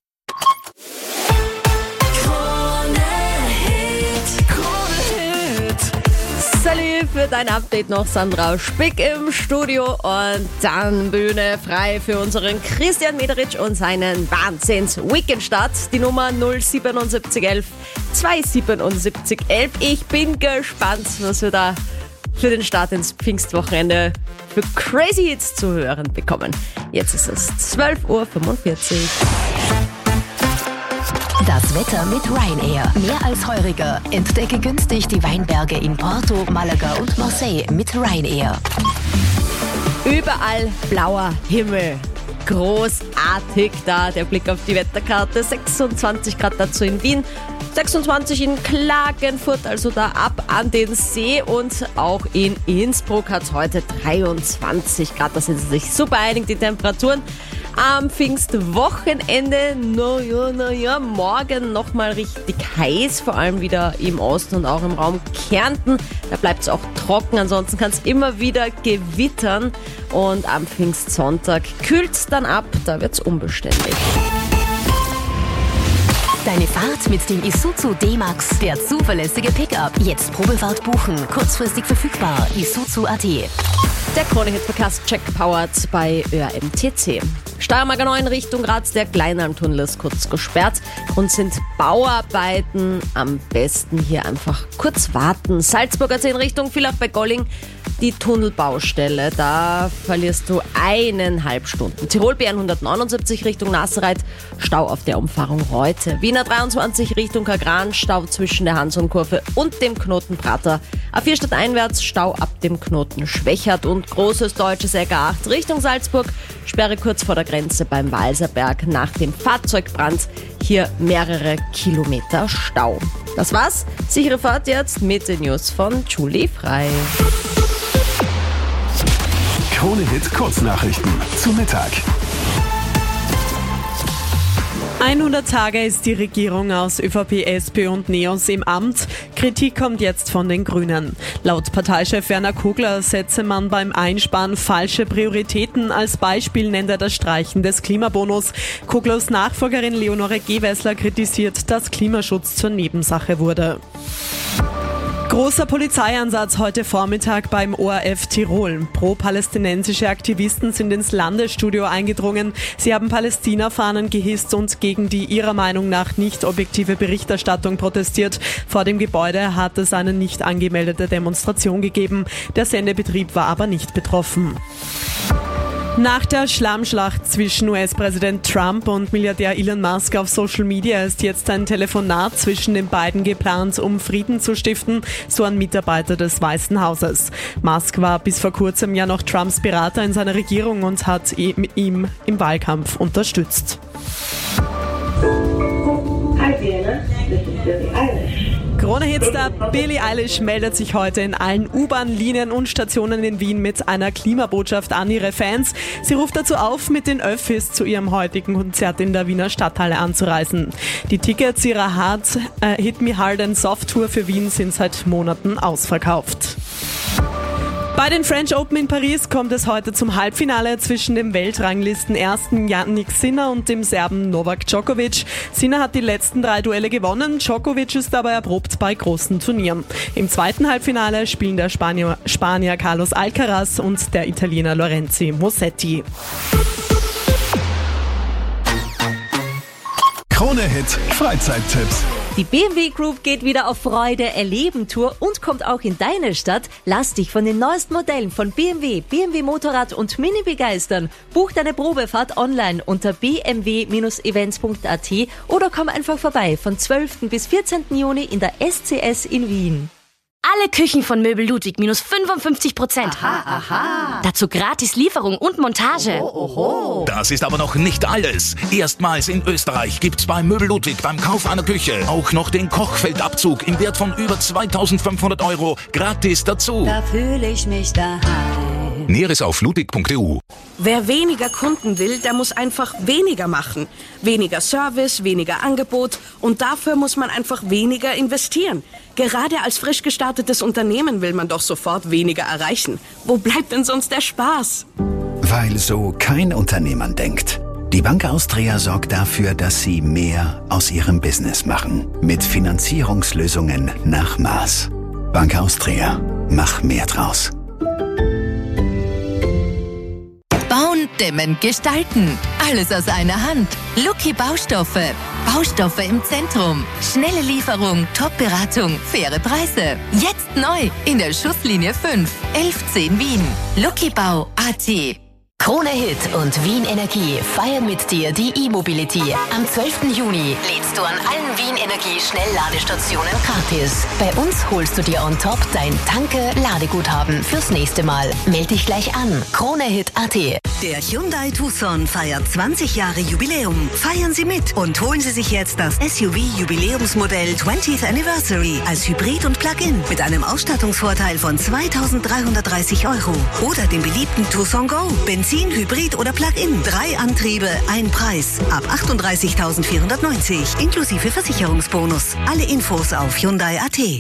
Salut für dein Update noch, Sandra Spick im Studio und dann Bühne frei für unseren Christian Mederitsch und seinen Wahnsinns-Weekend-Start. Die Nummer null sieben sieben eins zwei sieben sieben eins. Ich bin gespannt, was wir da für den Start ins Pfingstwochenende für Crazy Hits zu hören bekommen. Jetzt ist es zwölf Uhr fünfundvierzig. Das Wetter mit Ryanair. Mehr als heuriger. Entdecke günstig die Weinberge in Porto, Malaga und Marseille mit Ryanair. Überall blauer Himmel. Großartig da. Der Blick auf die Wetterkarte. sechsundzwanzig Grad dazu in Wien. sechsundzwanzig in Klagenfurt, also da ab an den See, und auch in Innsbruck hat es heute dreiundzwanzig Grad. Da sind sie sich super einig, die Temperaturen. Am Pfingstwochenende, naja, naja, morgen nochmal richtig heiß, vor allem wieder im Osten und auch im Raum Kärnten. Da bleibt es auch trocken, ansonsten kann es immer wieder gewittern. Und am Pfingstsonntag kühlt es dann ab, da wird es unbeständig. Deine Fahrt mit dem Isuzu D-Max, der zuverlässige Pickup. Jetzt Probefahrt buchen, kurzfristig verfügbar. Isuzu punkt at. Der Krone-Hit-Verkehrscheck powered bei Ö R M T C. Steiermark neun Richtung Graz, der Kleinalmtunnel ist kurz gesperrt und sind Bauarbeiten. Am besten hier einfach kurz warten. Salzburger zehn Richtung Villach bei Golling, die Tunnelbaustelle. Da verlierst du eineinhalb Stunden. Tirol B hundertneunundsiebzig Richtung Nassereit, Stau auf der Umfahrung Reute. Wiener dreiundzwanzig Richtung Kagran, Stau zwischen der Hansonkurve und dem Knoten Prater. A vier stadteinwärts, Stau ab dem Knoten Schwächert und großes deutsches Ä G acht Richtung Salzburg. Sperre kurz vor der Grenze beim Walserberg nach dem Fahrzeugbrand. Hier mehrere Kilometer Stau. Das war's. Sichere Fahrt jetzt mit den News von Julie Frei. Krone-Hit Kurznachrichten zum Mittag. hundert Tage ist die Regierung aus ÖVP, S P und NEOS im Amt. Kritik kommt jetzt von den Grünen. Laut Parteichef Werner Kogler setze man beim Einsparen falsche Prioritäten. Als Beispiel nennt er das Streichen des Klimabonus. Koglers Nachfolgerin Leonore Gewessler kritisiert, dass Klimaschutz zur Nebensache wurde. Großer Polizeieinsatz heute Vormittag beim O R F Tirol. Pro-palästinensische Aktivisten sind ins Landesstudio eingedrungen. Sie haben Palästina-Fahnen gehisst und gegen die ihrer Meinung nach nicht objektive Berichterstattung protestiert. Vor dem Gebäude hat es eine nicht angemeldete Demonstration gegeben. Der Sendebetrieb war aber nicht betroffen. Nach der Schlammschlacht zwischen U S-Präsident Trump und Milliardär Elon Musk auf Social Media ist jetzt ein Telefonat zwischen den beiden geplant, um Frieden zu stiften, so ein Mitarbeiter des Weißen Hauses. Musk war bis vor kurzem ja noch Trumps Berater in seiner Regierung und hat ihm im Wahlkampf unterstützt. Hi, Diana. Krone-Hitstar Billie Eilish meldet sich heute in allen U-Bahn-Linien und Stationen in Wien mit einer Klimabotschaft an ihre Fans. Sie ruft dazu auf, mit den Öffis zu ihrem heutigen Konzert in der Wiener Stadthalle anzureisen. Die Tickets ihrer Hard, äh, Hit Me Hard and Soft Tour für Wien sind seit Monaten ausverkauft. Bei den French Open in Paris kommt es heute zum Halbfinale zwischen dem Weltranglisten-Ersten Jannik Sinner und dem Serben Novak Djokovic. Sinner hat die letzten drei Duelle gewonnen, Djokovic ist dabei erprobt bei großen Turnieren. Im zweiten Halbfinale spielen der Spanier, Spanier Carlos Alcaraz und der Italiener Lorenzo Musetti. Krone-Hit Freizeittipps. Die B M W Group geht wieder auf Freude-Erleben-Tour und kommt auch in deine Stadt. Lass dich von den neuesten Modellen von B M W, B M W Motorrad und Mini begeistern. Buch deine Probefahrt online unter b m w Bindestrich events Punkt a t oder komm einfach vorbei von zwölften bis vierzehnten Juni in der S C S in Wien. Alle Küchen von Möbel Ludwig minus fünfundfünfzig Prozent. Aha, aha. Dazu gratis Lieferung und Montage. Oho, oho. Das ist aber noch nicht alles. Erstmals in Österreich gibt's bei Möbel Ludwig beim Kauf einer Küche auch noch den Kochfeldabzug im Wert von über zweitausendfünfhundert Euro gratis dazu. Da fühle ich mich daheim. Näheres auf ludwig punkt e u. Wer weniger Kunden will, der muss einfach weniger machen. Weniger Service, weniger Angebot und dafür muss man einfach weniger investieren. Gerade als frisch gestartetes Unternehmen will man doch sofort weniger erreichen. Wo bleibt denn sonst der Spaß? Weil so kein Unternehmer denkt. Die Bank Austria sorgt dafür, dass Sie mehr aus Ihrem Business machen. Mit Finanzierungslösungen nach Maß. Bank Austria. Mach mehr draus. Bauen, dämmen, gestalten. Alles aus einer Hand. Lucky Baustoffe. Baustoffe im Zentrum. Schnelle Lieferung, Top-Beratung, faire Preise. Jetzt neu in der Schusslinie fünf, elf zehn Wien. Luckybau punkt a t. Krone Hit und Wien Energie feiern mit dir die E-Mobility. Am zwölften Juni lädst du an allen Wien Energie Schnellladestationen gratis. Bei uns holst du dir on top dein Tanke-Ladeguthaben fürs nächste Mal. Meld dich gleich an. Krone Hit punkt a t. Der Hyundai Tucson feiert zwanzig Jahre Jubiläum. Feiern Sie mit und holen Sie sich jetzt das S U V-Jubiläumsmodell twentieth Anniversary als Hybrid und Plug-in mit einem Ausstattungsvorteil von zweitausenddreihundertdreißig Euro. Oder den beliebten Tucson Go. Benzin, Hybrid oder Plug-in. Drei Antriebe, ein Preis. Ab achtunddreißigtausendvierhundertneunzig inklusive Versicherungsbonus. Alle Infos auf Hyundai punkt a t.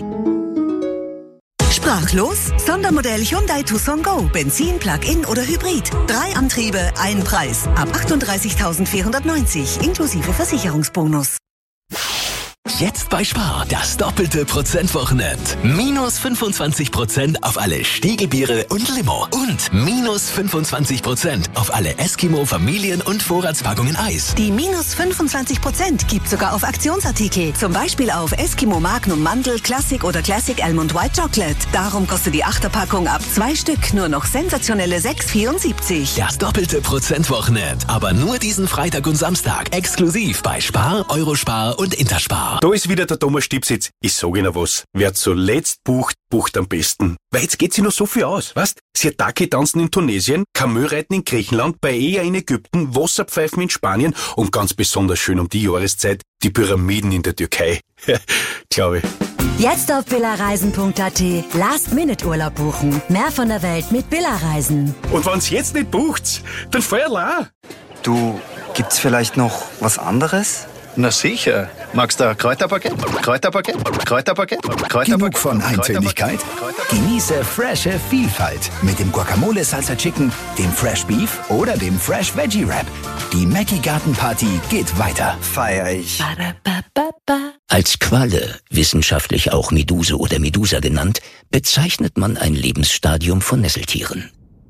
Sprachlos? Sondermodell Hyundai Tucson Go. Benzin, Plug-in oder Hybrid. Drei Antriebe, ein Preis. Ab achtunddreißigtausendvierhundertneunzig inklusive Versicherungsbonus. Jetzt bei Spar das doppelte Prozentwochenend. Minus fünfundzwanzig Prozent auf alle Stiegelbiere und Limo. Und minus fünfundzwanzig Prozent auf alle Eskimo Familien- und Vorratspackungen Eis. Die minus fünfundzwanzig Prozent gibt sogar auf Aktionsartikel. Zum Beispiel auf Eskimo Magnum Mandel, Classic oder Classic Almond White Chocolate. Darum kostet die Achterpackung ab zwei Stück nur noch sensationelle sechs vierundsiebzig. Das doppelte Prozentwochenend. Aber nur diesen Freitag und Samstag. Exklusiv bei Spar, Eurospar und Interspar. Da ist wieder der Thomas Stipsitz. Ich sag Ihnen was. Wer zuletzt bucht, bucht am besten. Weil jetzt geht sie noch so viel aus, weißt? Sirtaki tanzen in Tunesien, Kamelreiten in Griechenland, Paella in Ägypten, Wasserpfeifen in Spanien und ganz besonders schön um die Jahreszeit die Pyramiden in der Türkei. Glaube ich. Jetzt auf billareisen punkt a t. Last-Minute-Urlaub buchen. Mehr von der Welt mit Billa-Reisen. Und wenn's jetzt nicht bucht, dann fahr allein. Du, gibt's vielleicht noch was anderes? Na sicher. Magst du ein Kräuterpaket? Kräuterpaket? Kräuterpaket? Kräuterpaket? Genug von Eintönnigkeit? Genieße frische Vielfalt mit dem Guacamole Salsa Chicken, dem Fresh Beef oder dem Fresh Veggie Wrap. Die Mackie Garten Party geht weiter. Feier ich. Als Qualle, wissenschaftlich auch Meduse oder Medusa genannt, bezeichnet man ein Lebensstadium von Nesseltieren.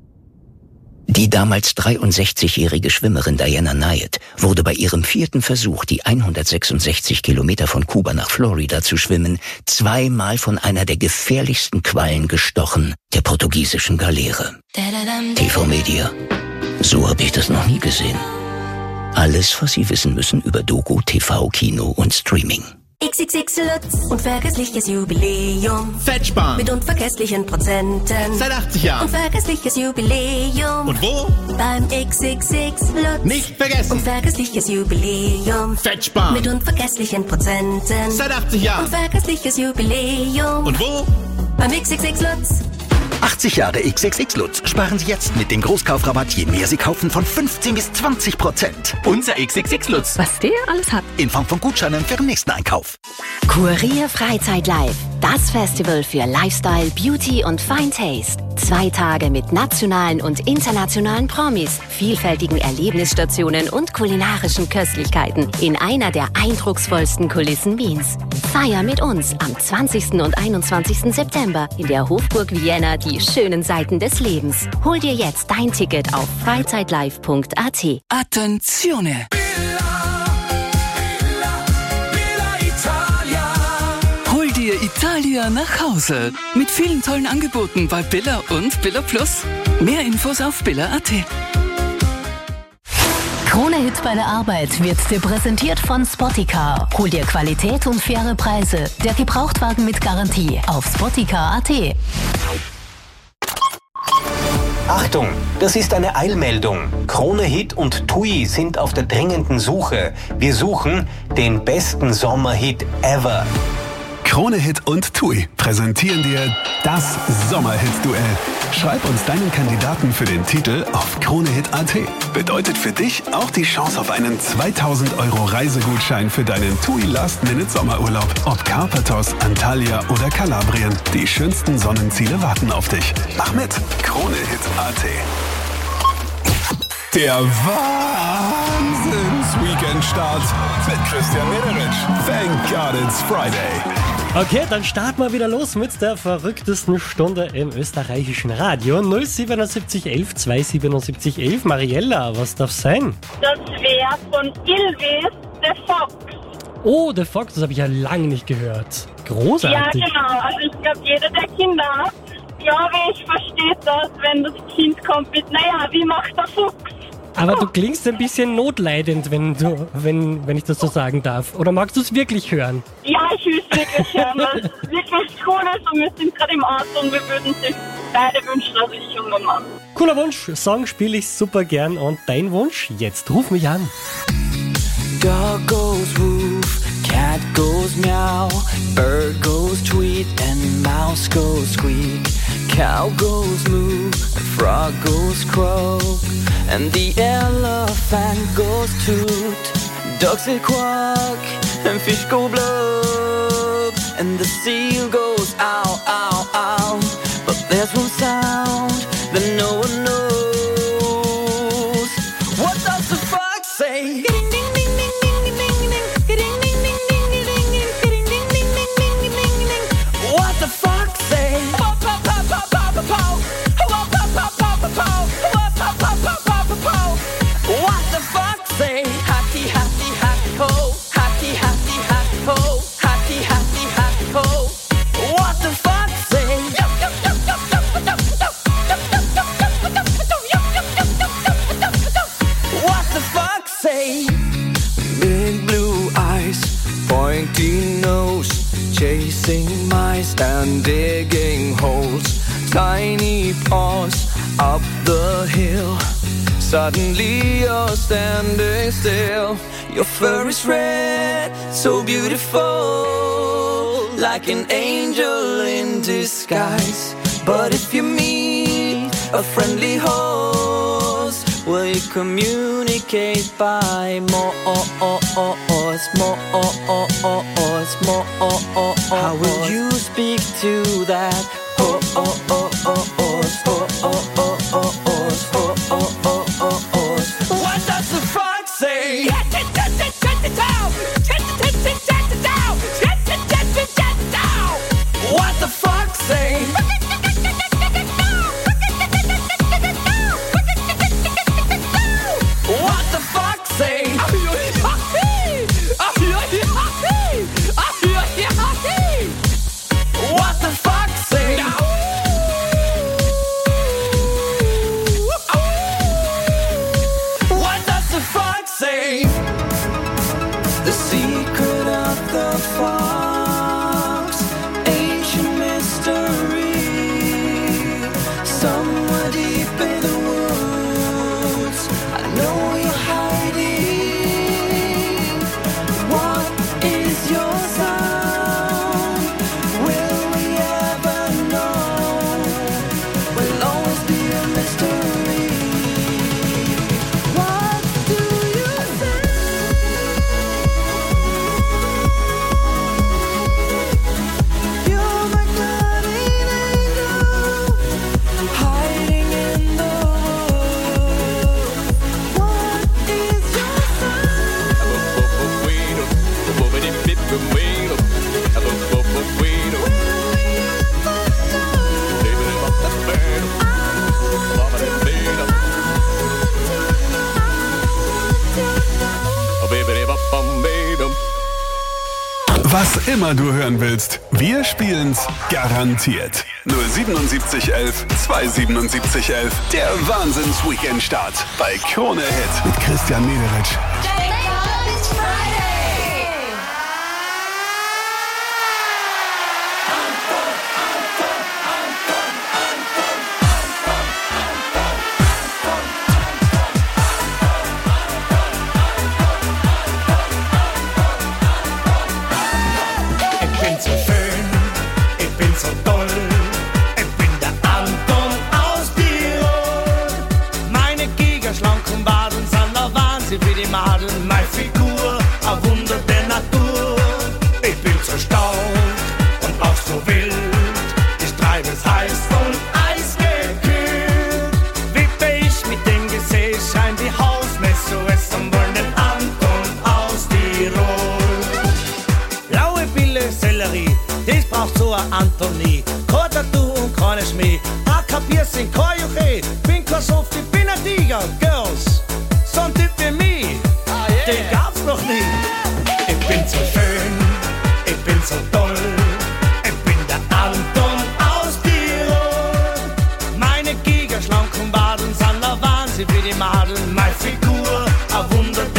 Die damals dreiundsechzigjährige Schwimmerin Diana Nyad wurde bei ihrem vierten Versuch, die hundertsechsundsechzig Kilometer von Kuba nach Florida zu schwimmen, zweimal von einer der gefährlichsten Quallen gestochen, der portugiesischen Galeere. T V Media. So habe ich das noch nie gesehen. Alles, was Sie wissen müssen über Doku, T V, Kino und Streaming. X X X Lutz, unvergessliches Jubiläum. Fettsparen. Mit unvergesslichen Prozenten. Seit achtzig Jahren. Unvergessliches Jubiläum. Und wo? beim X X X Lutz. Nicht vergessen. Unvergessliches Jubiläum. Fett sparen. Mit unvergesslichen Prozenten. Seit achtzig Jahren. Unvergessliches Jubiläum. Und wo? Beim X X X Lutz. achtzig Jahre X X X Lutz. Sparen Sie jetzt mit dem Großkaufrabatt, je mehr Sie kaufen, von fünfzehn bis zwanzig Prozent. Unser X X X Lutz. Was der alles hat. In Form von Gutscheinen für den nächsten Einkauf. Kurier Freizeit Live. Das Festival für Lifestyle, Beauty und Fine Taste. Zwei Tage mit nationalen und internationalen Promis, vielfältigen Erlebnisstationen und kulinarischen Köstlichkeiten in einer der eindrucksvollsten Kulissen Wiens. Feier mit uns am zwanzigsten und einundzwanzigsten September in der Hofburg Vienna die schönen Seiten des Lebens. Hol dir jetzt dein Ticket auf freizeitlive punkt a t. Attenzione! Hol dir Italia nach Hause mit vielen tollen Angeboten bei Billa und Billa Plus. Mehr Infos auf billa punkt a t. Krone-Hit bei der Arbeit wird dir präsentiert von Spottycar. Hol dir Qualität und faire Preise. Der Gebrauchtwagen mit Garantie auf spottycar punkt a t. Achtung, das ist eine Eilmeldung. Krone-Hit und TUI sind auf der dringenden Suche. Wir suchen den besten Sommerhit ever. Krone-Hit und TUI präsentieren dir das Sommerhit-Duell. Schreib uns deinen Kandidaten für den Titel auf kronehit punkt a t. Bedeutet für dich auch die Chance auf einen zweitausend Euro Reisegutschein für deinen TUI Last-Minute-Sommerurlaub. Ob Karpathos, Antalya oder Kalabrien. Die schönsten Sonnenziele warten auf dich. Mach mit. Kronehit punkt a t. Der Wahnsinns-Weekend-Start mit Christian Mederich. Thank God it's Friday. Okay, dann starten wir wieder los mit der verrücktesten Stunde im österreichischen Radio. null siebenundsiebzig elf zweihundertsiebenundsiebzig elf. Mariella, was darf sein? Das wäre von Ylvis, The Fox. Oh, The Fox, das habe ich ja lange nicht gehört. Großartig. Ja, genau. Also ich glaube, jeder der Kinder hat, glaube ich, versteht das, wenn das Kind kommt mit, naja, wie macht der Fuchs? Aber du klingst ein bisschen notleidend, wenn du, wenn, wenn ich das so sagen darf. Oder magst du es wirklich hören? Ja, ich will es wirklich hören, weil es wirklich cool ist und wir sind gerade im Auto und wir würden sich beide wünschen, also ich und mein Mann. Cooler Wunsch, Song spiele ich super gern und dein Wunsch, jetzt ruf mich an. Dog goes woof, cat goes meow, bird goes tweet and mouse goes squeak. Cow goes moo, frog goes croak, and the elephant goes toot. Dogs say quack, and fish go blub, and the seal goes ow, ow, ow. But there's one sound that no one knows. What does the fox say? What the fox say? What the fox say? Happy, happy, happy ho. Happy, happy, happy ho. Happy, happy, happy ho. What the fox say? What the fox say? Big blue eyes, pointy nose, chasing mice and digging holes. Tiny paws up the hill. Suddenly you're standing still. Your fur is red, so beautiful, like an angel in disguise. But if you meet a friendly host, will you communicate by more, more, more? How will you speak to that? Oh, oh, oh, oh, oh, oh, oh, oh, oh, oh, oh, oh, oh, oh. What does the fox say? What the fox say? What the fox say? What the fox say? Was immer du hören willst, wir spielen's garantiert. null siebenundsiebzig elf zweihundertsiebenundsiebzig elf. Der Wahnsinns-Weekend-Start bei Krone Hit mit Christian Mederitsch. Wie die Madel, meine Figur, ein Wunder der Natur. Ich bin so stark und auch so wild. Ich treibe es heiß und eisgekühlt. Wippe ich mit dem Gesicht, scheint die Hausmesse es am wollen den Anton aus Tirol. Blaue Pille, Sellerie, das braucht so ein Antonie. Kein Tattoo und keine Schmäh, ein Kapierchen, kein Juche. Bin kein Soft, ich bin ein Tiger, Girls. So ein Typ wie mich, ah, yeah. Den gab's noch nie. Ich bin so schön, ich bin so toll. Ich bin der Anton aus Tirol. Meine Giga schlanken Baden sind der Wahnsinn wie die Madeln. Meine Figur, ein Wunder